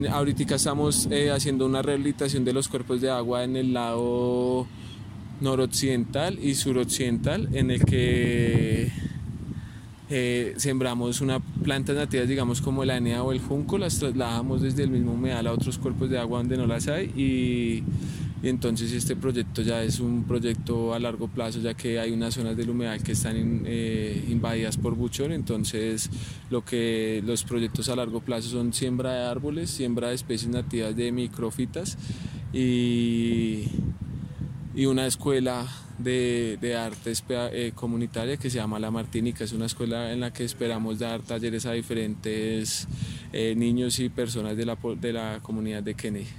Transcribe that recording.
Ahorita estamos haciendo una rehabilitación de los cuerpos de agua en el lado noroccidental y suroccidental, en el que sembramos unas plantas nativas, digamos como la enea o el junco, las trasladamos desde el mismo humedal a otros cuerpos de agua donde no las hay y entonces este proyecto ya es un proyecto a largo plazo, ya que hay unas zonas del humedal que están invadidas por buchón. Entonces los proyectos a largo plazo son siembra de árboles, siembra de especies nativas de microfitas y, y una escuela de artes comunitaria que se llama La Martinica. Es una escuela en la que esperamos dar talleres a diferentes niños y personas de la comunidad de Kennedy.